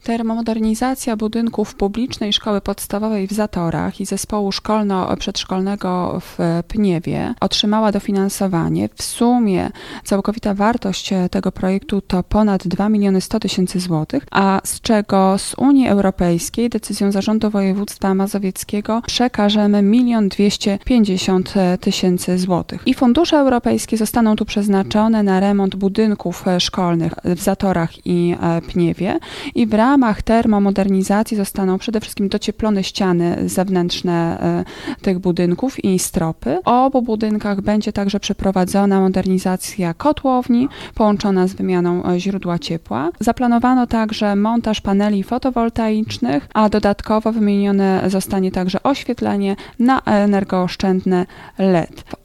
Termomodernizacja budynków publicznej szkoły podstawowej w Zatorach i zespołu szkolno-przedszkolnego w Pniewie otrzymała dofinansowanie. W sumie całkowita wartość tego projektu to ponad 2 100 000 złotych, a z czego z Unii Europejskiej decyzją Zarządu Województwa Mazowieckiego przekażemy 1 250 000 złotych. I fundusze europejskie zostaną tu przeznaczone na remont budynków szkolnych w Zatorach i Pniewie i w ramach termomodernizacji zostaną przede wszystkim docieplone ściany zewnętrzne tych budynków i stropy. W obu budynkach będzie także przeprowadzona modernizacja kotłowni połączona z wymianą źródła ciepła. Zaplanowano także montaż paneli fotowoltaicznych, a dodatkowo wymienione zostanie także oświetlenie na energooszczędne LED.